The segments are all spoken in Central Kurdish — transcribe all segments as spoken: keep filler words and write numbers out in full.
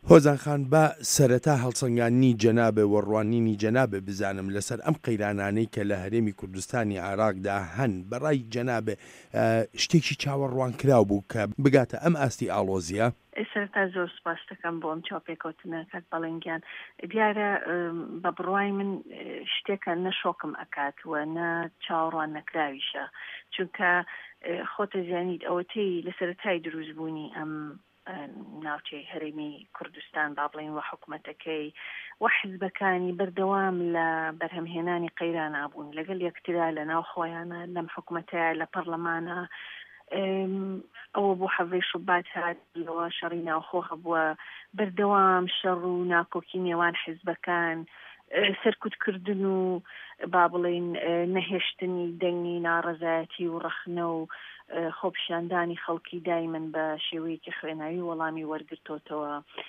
هۆزان خان بە سەرەتا هەڵسەنگاندنی جەنابێ وەڕوانینی جەنابێ بزانم لەسەر ئەم قەیرانانەی کە لە هەرێمی کوردستانی عێراقدا هەن بەڕای جەنابێ شتێکی چاوەڕوان کراو بوو کە بگاتە ئەم ئاستی ئاڵۆزیە. سەرتا زۆر سوپاس دەکەم بۆ ئەم چاوپێکەوتنە کات بەڵێنگیان دیارە بە بڕوای من شتێکە نەشۆکم ئەکات و نە چاوەڕوان نەکراویشە چونکە خۆتە زیانیت ئەوەتەی لە سەرەتای دروستبوونی ئەم ناوچەی هەرێمی کوردستان با بڵێن و حکوومەتەکەی و حیزبەکانی بەردەوام لە بەرهەمهێنانی قەیران ئابوون لەگەڵ یەکترا لە ناو خۆیانە لەم حکوومەتەیە لە پەرلەمانە ئەوە بۆ حەڤەی شوبات هات لەوە شەڕی ناوخۆ هەبووە بەردەوام شەڕ و ناکۆکی نێوان حیزبەکان سەرکوتکردن و با بڵێن نەهێشتنی دەنگی ناڕەزایەتی و ڕەخنە و خۆپیشاندانی خەڵکی دایمەن بە شێوەیەکی خوێناوی وەڵامی وەرگرتوتەوە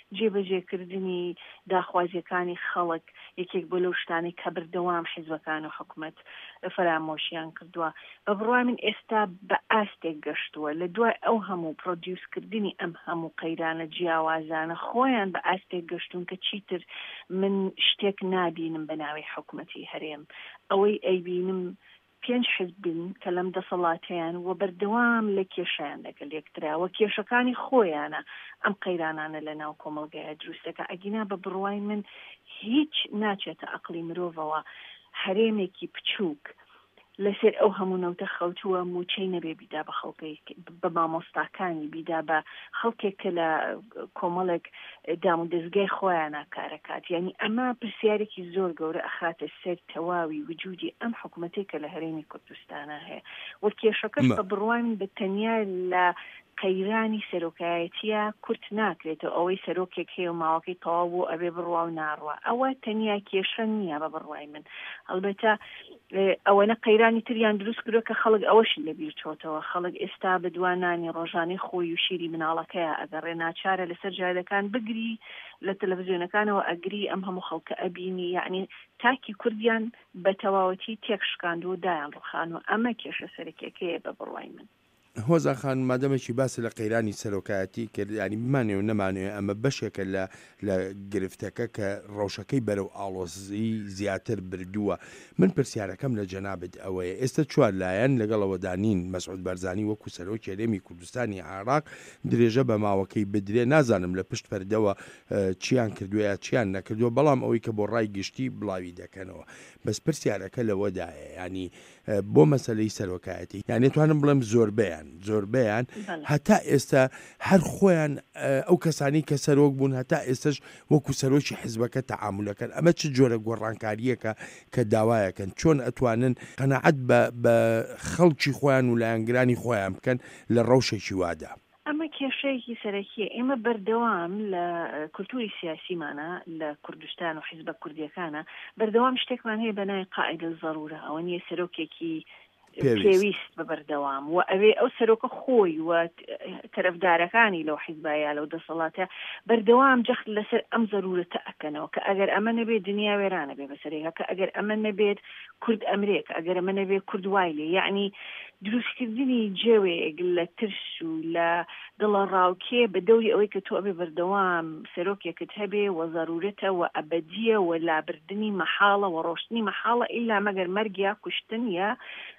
جێبەجێکردنی داخوازیەکانی خەڵک یەکێک بۆ لەو شتانی کە بەردەوام حیزبەکان و حکوومەت فرامۆشیان کردووە بە بڕوای من ئێستا بە ئاستێک گەشتووە لە دوای ئەو هەموو پرۆدیوسکردنی ئەم هەموو قەیرانە جیاوازانە خۆیان بە ئاستێک گەشتون کە چیتر من شتێک نابینم بە ناوی حکوومەتی هەرێم ئەوەی ئەیبینم پێنج حزبن کە لەم دەسەڵاتیان و بەردەوام لە کێشیان لەگەڵ یەکتراوە کێشەکانی خۆیانە ئەم قەیرانانە لە ناو کۆمەڵگەیە دروستەکە ئەگینا بە بڕوای من هیچ ناچێتە عەقڵی مرۆڤەوە هەرێمێکی بچووک لەسەر ئەو هەموو نەوتە خەوتووە موچەی نەبێ بیدا بە خەڵکی بە مامۆستاکانی بیدا بە خەڵکێک کە لە کۆمەڵێک دام و دەستگای خۆیانە کارەکات یعنی ئەمە پرسیارێکی زۆر گەورە ئەخاتە سەر تەواوی وجودی ئەم حکوومەتێک کە لە هەرێمی کوردستانە هەیە و کێشەکەش بە بڕوای من بە تەنیا لە قەیرانی سەرۆکایەتیە کورت ناکرێتەوە ئەوەی سەرۆکێک هەیە و ماوەکەی تەواو بوو ئەبێ بڕوا و ناڕوە ئەوە تەنیا کێشە نییە بە بڕوای من هەڵبەتە ئەوەنە قەیرانی تریان دروست کردووە کە خەڵک ئەوەشی لەبیر چۆتەوە خەڵک ئێستا بە دوانانی ڕۆژانەی خۆی و شیری مناڵەکەیە ئەگەڕێ ناچارە لەسەر جادەکان بگری لە تەلەڤیزیۆنەکانەوە ئەگری ئەم هەموو خەڵکە ئەبینی یعنی تاکی کوردیان بە تەواوەتی تێک شکاند و دایان ڕوخان و ئەمە کێشە سەرەکیەکەیە بە بڕوای من. هۆزان خان مادەمێکی باسی لە قەیرانی سەرۆکایەتی کرد ینی بمانێ و نەمانوێ ئەمە بەشێکە لە لە گرفتەکە کە ڕەوشەکەی بەرەو ئاڵۆزی زیاتر بردووە من پرسیارەکەم لە جەنابێت ئەوەیە ئێستا چوار لایەن لەگەڵەوە دانین مەسعود بەرزانی وەکو سەرۆکی هەرێمی کوردستانی عێراق درێژە بە ماوەکەی بدرێ نازانم لە پشت پەردەوە چیان کردووە چیان نەکردووە بەڵام ئەوەی کە بۆ ڕای گشتی بڵاوی دەکەنەوە بەس پرسیارەکە لەوەدایە ینی بۆ مەسەلەی سەرۆکایەتی یعنی توانم بڵێم زۆربەیان زۆربەیان هەتا ئێستا هەر خۆیان ئەو کەسانی کە سەرۆک بوون هەتا ئێستش وەکو سەرۆکی حیزبەکە تەعامولەکەن ئەمە چ جۆرە گۆڕانکاریەکە کە داوایەکەن چۆن ئەتوانن قەناعەت بە خەڵکی خۆیان و لایەنگرانی خۆیان بکەن لە ڕەوشێکی وادا. ئەمە کێشەیەکی سەرەکیە ئێمە بەردەوام لە کولتوری سیاسیمانە لە کوردستان و حیزبە کوردیەکانە بەردەوام شتێکمان هەیە بەنای قائیدە زەڕورە ئەوە نیە سەرۆکێکی پێویست بە بەردەوام و ئەوێ ئەو سەرۆکە خۆی و تەرەفدارەکانی لەو حیزبایە لەو دەسەڵاتە بەردەوام جەخت لەسەر ئەم زەرورەتە ئەکەنەوە کە ئەگەر ئەمە نەبێت دنیا وێرانە بێ بەسەرێکە کە ئەگەر ئەمە نەبێت کورد ئەمرێک ئەگەر ئەمە نەبێت کورد وایلێ یعنی دروستکردنی جێوێک لە ترس و لە دڵە ڕاوکێ بە دەوری ئەوەی کە تۆ ئەبێ بەردەوام سەرۆکێکت هەبێ و ضرورەتە و ئەبەدیە و لابردنی مەحاڵە و ڕۆشتنی مەحاڵە ئیلا مەگەر مەرگیا کوشتن یا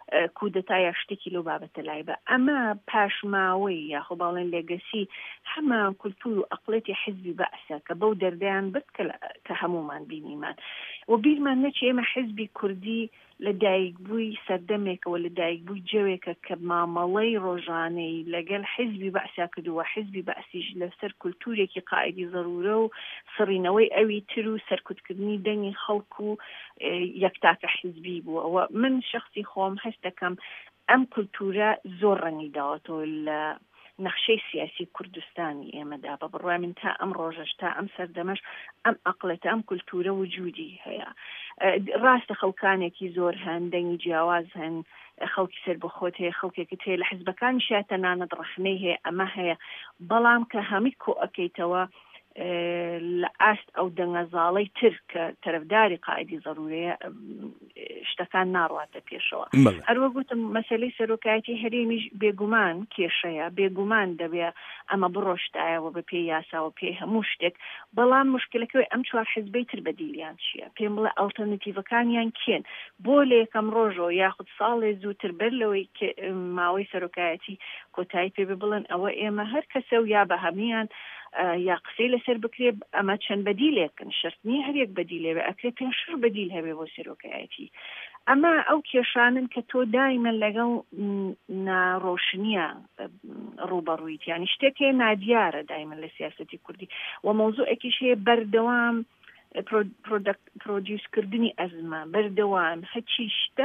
کودەتای شتێکی لەو بابەتە لای بە ئەمە پاشماوەی یاخۆ باڵێن لێگەسی هەمان کولتور و ئەقڵێتی حیزبی بەعسە کە بەو دەردەیان برد کە هەمومان بینیمان و بیرمان نەچێ ئێمە حیزبی کوردی لە دایکبووی سەردەمێکەوە لە دایکبووی جەوێکە کە مامەڵەی ڕۆژانەی لەگەڵ حیزبی بەعسا کردووە حیزبی بەعسیش لەسەر کولتورێکی قائیدی ضرورە و سڕینەوەی ئەوی تر و سەرکوتکردنی دەنگی خەڵک و یەکتاکە حیزبی بووە من شخصی خۆم هەست دەکەم ئەم کولتورە زۆر ڕەنگی داوەتەوە لە نەخشەی سیاسی کوردستانی ئێمەدا بە بڕوای من تا ئەم ڕۆژەش تا ئەم سەردەمەش ئەم ئەقڵێتە ئەم کولتورە وجودی هەیە ڕاستە خەڵکانێکی زۆر هەن دەنگی جیاواز هەن خەڵکی سەر بەخۆت هەیە خەڵکێکت هەیە لە حیزبەکانی شایەتە نانەت ڕەخنەی هەیە ئەمە هەیە بەڵام کە هەمی کۆ ئەەکەیتەوە لە ئاست ئەو دەنگەزاڵەی تر کە تەرەفداری قائیدی ضرورەیە شتەکان ناڕاتە پێشەوە. هەروە گوتم مەسەلەی سەرۆکایەتی هەرێمیش بێگومان کێشەیە، بێگومان دەبێ ئەمە بڕۆشتایەوە بە پێی یاساوە پێی هەموو شتێک، بەڵام مشکلەکەی ئەم چوار حیزبەی تر بەدیلیان چییە؟ پێم بڵێ ئەڵتەرنەتیڤەکانیان کێن بۆ لە یەکەم ڕۆژەوە یاخود ساڵێ زووتر بەر لەوەی ماوەی سەرۆکایەتی کۆتایی پێ بڵێن ئەوە ئێمە هەر کەسە و یا بە هەمیان یا قسەی لەسەر بکرێ ئەمە چەند بەدیلێکن، شرتنی هەرێک بەدیلێوێ ئەکرێ پێشتر بەدیل هەبێ بۆ سەرۆکایەتی. ئەمە ئەو کێشانن کە تۆ دایمەن لەگەڵ ناڕۆشنیە ڕوبەڕوویت، یانی شتێک هەیە نادیارە دایمەن لە سیاسەتی کوردی و مۆزوعێکیش هەیە بەردەوام پرۆدیوسکردنی ئەزمە، بەردەوام هەچی شتە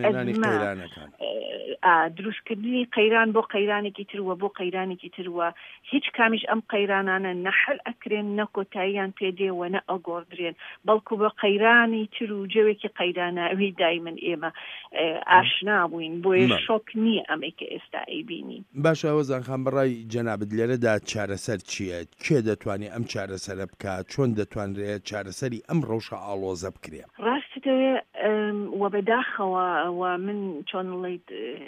دروستکردنی قەیران بۆ قەیرانێکی تروە بۆ قەیرانێکی تروە، هیچ کامیش ئەم قەیرانانە نەحل ئەکرێن نەکۆتاییان پێدێوە نە ئەگۆڕدرێن، بەڵکو بە قەیرانی تر و جەوێکی قەیراناوی دایمەن ئێمە ئاشنا بووین، بۆیە شۆک نییە ئەمەی کە ئێستا ئەیبینی. باشە ئەوەزان خان بەڕای جەنابەت لێرەدا چارەسەر چییە؟ کێ دەتوانێت ئەم چارەسەرە بکات؟ چۆن دەتوانرێت چارەسەری ئەم ڕەوشە ئاڵۆزە بکرێ؟ ڕاستەوێ وە بەداخەوە و من چۆنڵێیت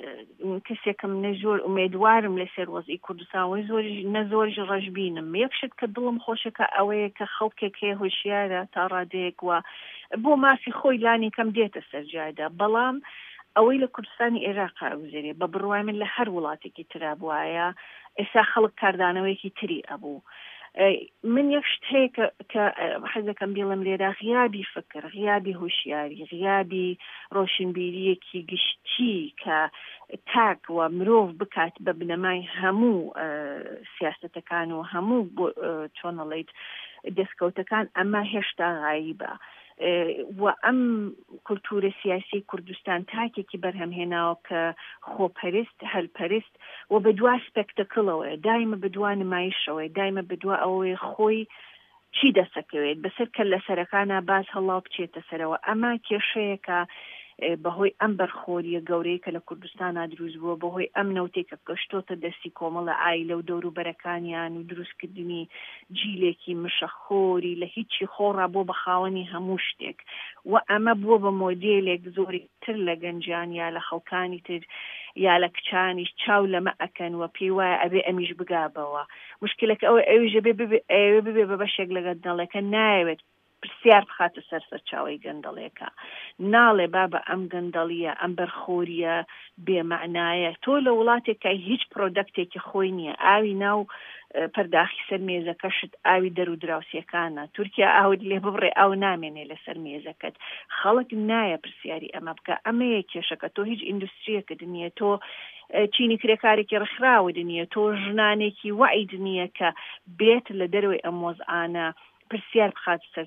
کەسێکم نەزۆر ئومێدوارم لەسەر وەزعی کوردستانەوەی زۆر نەزۆرش ڕەشبینم. یەک شت کە دڵم خۆشەکە ئەوەیە کە خەڵکێک هەیە هۆشیارە تا ڕادەیەک وە بۆ مافی خۆی لانی کەم دێتە سەرجادا، بەڵام ئەوەی لە کوردستانی عێراقا ئەوزێرێ بە بڕوای من لە هەر وڵاتێکی ترا بوایە ئێستا خەڵک کاردانەوەیەکی تری ئەبوو. من یەک شت هەیە کە حەزەکەم بڵێم لێرە غیابی فکر، غیابی هوشیاری، غیابی ڕۆشنبیریەکی گشتی کە تاک و مرۆڤ بکات بە بنەمای هەموو سیاسەتەکان و هەموو چۆن ئەڵێیت دەستکەوتەکان ئەمە هێشتا غایبە و ئەم کولتورە سیاسی کوردستان تاکێکی بەرهەمهێناوە کە خۆپەرست هەلپەرست و بە دوا سپێکتەکڵەوە دایمە بە دوا نمایشەوەی دایمە بە دوا ئەوەی خۆی چی دەسەکەوێت بەسەر کە لە سەرەکانە باز هەڵاو بچێتە سەرەوە. ئەمە کێشەیەکە بەهۆی ئەم بەرخۆریە گەورەی کە لە کوردستانە دروست بووە، بەهۆی ئەم نەوتێکە گەشتۆتە دەستی کۆمەڵە ئایلە و دەوروبەرەکانیان و دروستکردنی جیلێکی مشەخۆری لە هیچی خۆڕا بۆ بەخاوەنی هەموو شتێک و ئەمە بووە بە مۆدێلێک زۆری تر لە گەنجان یا لە خەڵکانی تر یا لە کچانیش چاو لەمە ئەکەن و پێی وایە ئەبێ ئەمیش بگابەوە. مشکلەکە ئەوە ئەویژە ئەوێ ببێ بە بەشێک لە گەندەڵەکە نایەوێت پرسیار بخاتە سەر سەرچاوی گەندەڵێکە، ناڵێ بابە ئەم گەندەڵیە ئەم بەرخۆریە بێمەعنایە. تۆ لە وڵاتێکە هیچ پرۆدەکتێکی خۆی نییە، ئاوی ناو پەرداخی سەر مێزەکەشت ئاوی دەرو دراوسیەکانە، تورکیا ئاوت لێ ببڕێ ئاو نامێنێ لەسەر مێزەکەت، خەڵک نایە پرسیاری ئەمە بکە. ئەمەیە کێشەکە، تۆ هیچ ئیندوستریەکەت نییە، تۆ چینی کرێکارێکی ڕخراوت نییە، تۆ ژنانێکی وعید نییە کە بێت لە دەروی ئەم وەزعانە پرسیار بخات سەر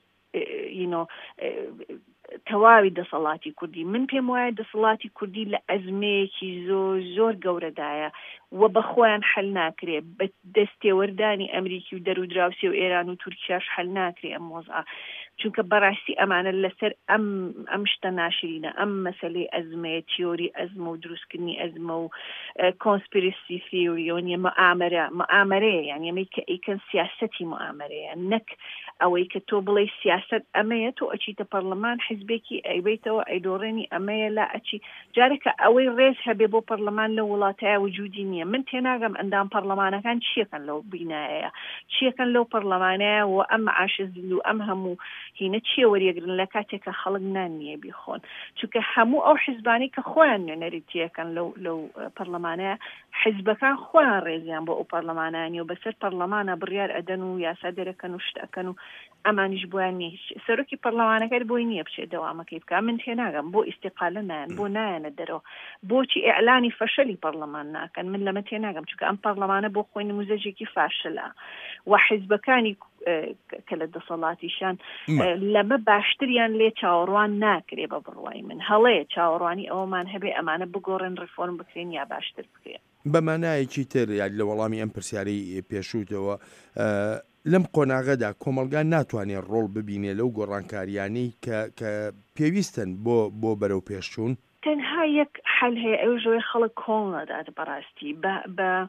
تەواوی دەسەڵاتی کوردی. من پێم وایە دەسەڵاتی کوردی لە ئەزمەیەکی زۆر زۆر گەورەدایە و بەخۆیان حل ناکرێ، بە دەستێوەردانی ئەمریکی و دەرودراوسی و ئێران و تورکیاش حل ناکرێ ئەم وەزعە، چونکە بەڕاستی ئەمانە لەسەر ئەم ئەم شتە ناشرینە، ئەم مەسەلەی ئەزمەیە، تیۆری ئەزمە و دروستکردنی ئەزمە و کۆنسپیرسی ثیۆری و نیە مەئامەرە مەئامەرەیە، یعنی ئەمەی کە ئەیکەن سیاسەتی مەئامەرەیە، نەک ئەوەی کە تۆ بڵێ سیاسەت ئەمەیە تۆ ئەچیتە پەرلەمان حیزبێکی ئەیبێتەوە ئەیدۆڕێنی ئەمەیە لا ئەچی جارێکە ئەوەی ڕێز هەبێ بۆ پەرلەمان لە وڵاتایە وجودی نییە. من تێناگەم ئەندام پەرلەمانەکان چیەکەن لەو بینایەیە، چیەکەن لەو پەرلەمانەیە و ئەم عاشزل و ئەم هەموو هینە چیە وەریەگرن لە کاتێکە خەڵک نانیە بیخۆن، چونکە هەموو ئەو حیزبانی کە خۆیان نوێنەریتیەکەن لەو لەو پەرلەمانەیە حیزبەکان خۆیان ڕێزیان بۆ ئەو پەرلەمانانی و بەسەر پەرلەمانە بڕیار ئەدەن و یاسا دەرەکەن و شتەکەن و ئەمانیش بۆیان نیە. سەرۆکی پەرلەمانەکەت بۆی نییە بچێت دەوامەکەی بکە. من تێناگەم بۆ ئیستیقالە نایەن، بۆ نایەنە دەرەوە، بۆچی ئیعلانی فەشەلی پەرلەمان ناکەن؟ من لەمە تێناگەم، چونکە ئەم پەرلەمانە بۆ خۆی نموزەجێکی فاشلە و حیزبەکانی کە لە دەسەڵاتیشان لەمە باشتریان لێ چاوەڕوان ناکرێ بە بڕوای من. هەڵەیە چاوەڕوانی ئەوەمان هەبێ ئەمانە بگۆڕن ڕیفۆرم بکرێن یا باشتر بکرێن. بەمانایەکی تر یاد لە وەڵامی ئەم پرسیارەی پێشووتەوە لەم قۆناغەدا کۆمەلگا ناتوانێت ڕۆڵ ببینێ لەو گۆڕانکاریانەی کە پێویستن بۆ بۆ بەرەو پێشچوون. تەنها یەک حەل هەیە، ئەوژەوەی خەڵک کۆڵ نەدات بەڕاستی بە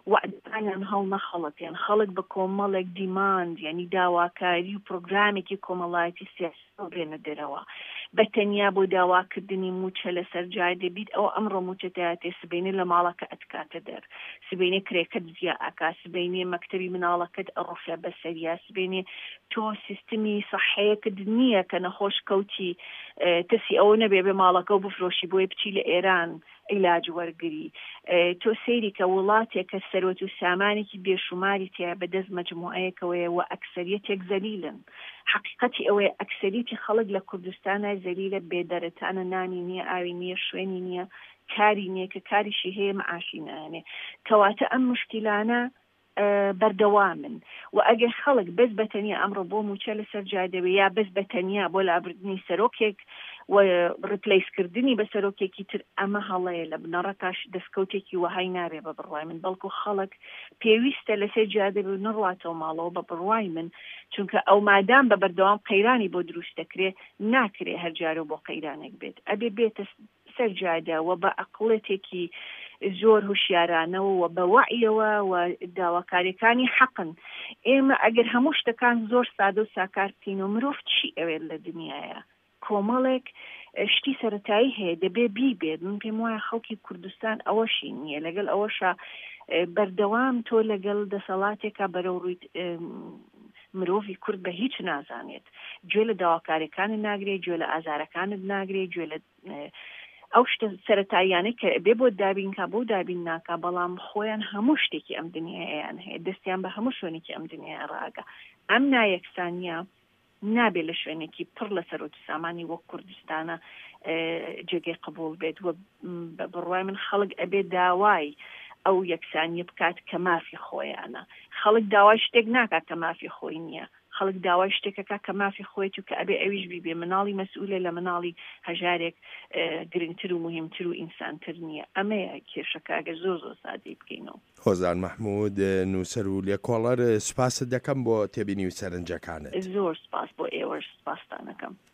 وعدانیان هەڵ نەخەڵەتێن خەڵک بە کۆمەڵێک دیماند یعنی داواکاری و پرۆگرامێکی کۆمەڵایەتی سیاسی بێنە دەرەوە بە تەنیا بۆ داواکردنی موچە لەسەر جای دەبیت ئەو ئەمڕۆ موچەتایەتێ سبەینێ لە ماڵەکە ئەتکاتە دەر سبەینێ کرێکەت زیە ئاکا سبەینێ مەکتەبی مناڵەکەت ئەڕۆفە بەسەریا سبەینێ تۆ سیستمی سەحەیەکت نییە کە نەخۆش کەوتی تەسی ئەوە نەبێ بێ ماڵەکە و بفرۆشی بۆی بچی لە ئێران عیلاج وەرگری تۆ سەیری کە وڵاتێک کە سەرۆت و سامانێکی بێشوماری تیا بەدەست مەجموعەیەکەوەیە و ئەکسەریەتێک زەلیلن حقیقەتی ئەوەیە ئەکسەریەتی خەڵک لە کوردستانە زەلیلە بێدەرەتانە نانی نییە ئاوی نییە شوێنی نییە کاری نییە کە کاریشی هەیە مەعاشی نانێ کەواتە ئەم مشکلانە بەردەوامن و ئەگەر خەڵک بەس بەتەنیا ئەمڕۆ بۆ موچە لەسەر جای دەبێت یا بەس بەتەنیا بۆ لابردنی سەرۆکێک و ڕپلیسکردنی بە سەرۆکێکی تر ئەمە هەڵەیە لە بنەڕەتاش دەستکەوتێکی وەهای نابێ بە بڕوای من بەڵکو خەڵک پێویستە لەسێ جیا دەبێت نڕواتەوە ماڵەوە بە بڕوای من چونکە ئەو مادام بە بەردەوام قەیرانی بۆ دروست دەکرێ ناکرێ هەر جارە بۆ قەیرانێک بێت ئەبێ بێتە سەر جادا و بە عەقڵێتێکی زۆر هوشیارانەوە و بە وەعیەوە و داواکاریەکانی حەقن ئێمە ئەگەر هەموو شتەکان زۆر سادە و ساکار بکەین و مرۆڤ چی ئەوێت لە دنیاە کۆمەڵێک شتی سەرەتایی هەیە دەبێ بیبێت من پێم وایە خەڵکی کوردستان ئەوەشی نییە لەگەڵ ئەوەشە بەردەوام تۆ لەگەڵ دەسەڵاتێکە بەرەو ڕووی مرۆڤی کورد بە هیچ نازانێت گوێ لە داواکاریەکانت ناگرێت گوێ لە ئازارەکانت ناگرێت گوێ لە ئەو شتە سەرەتاییانەی کە بێ بۆ دابین کا بۆ دابین ناکا بەڵام خۆیان هەموو شتێکی ئەم دنیایان هەیە دەستیان بە هەموو شوێنێکی ئەم دنیای ڕاگە ئەم نایەکسانیە نابێت لە شوێنێکی پڕ لە سەرۆت سامانی وەک کوردستانە جێگەی قبول بێت و بڕوای من خەڵک ئەبێ داوای ئەو یەکسانیە بکات کە مافی خۆیانە خەڵک داوای شتێک ناکات کە مافی خۆی نییە خەڵک داوای شتێکەکە کە مافی خۆیت و کە ئەبێ ئەویش بیبێ مناڵی مەسئولە لە مناڵی هەژارێک گرنگتر و مهمتر و ئینسانتر نییە ئەمەیە کێشەکە ئەگەر زۆر زۆر سادەی بکەینەوە. هۆزان مەحموود نووسەر و لێکۆڵەر سوپاست دەکەم بۆ تێبینی و سەرنجەکانت. زۆر سپاس بۆ ئێوەش سپاسدانەکەم.